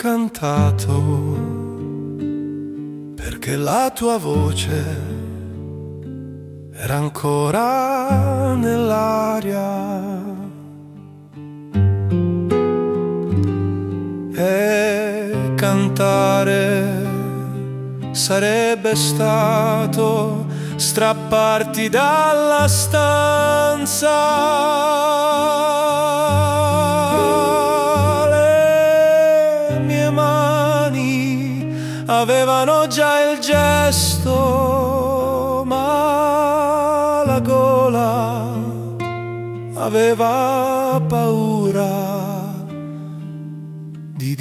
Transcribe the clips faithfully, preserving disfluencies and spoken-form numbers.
cantato perché la tua voce era ancora nell'aria e cantare sarebbe stato strapparti dalla stanza. Le mie mani avevano già il gesto, ma la gola aveva paura di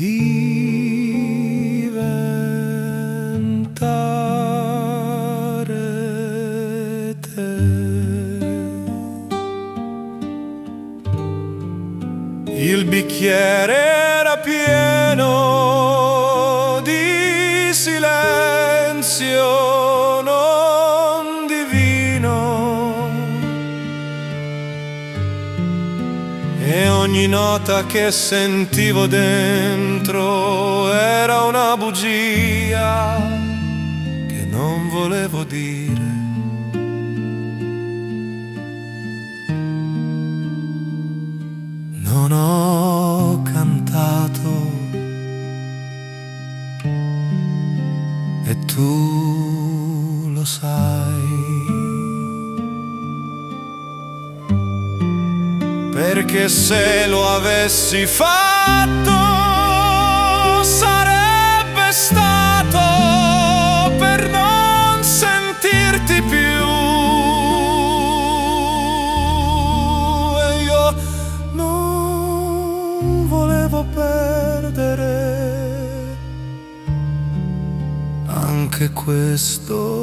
diventare te. Il bicchiere era pieno di silenzio, non di vino, e ogni nota che sentivo dentro era una bugia che non volevo dire. Non ho cantato e tu lo sai, perché se lo avessi fatto sarebbe stato per non sentirti più, e io non volevo perdere anche questo.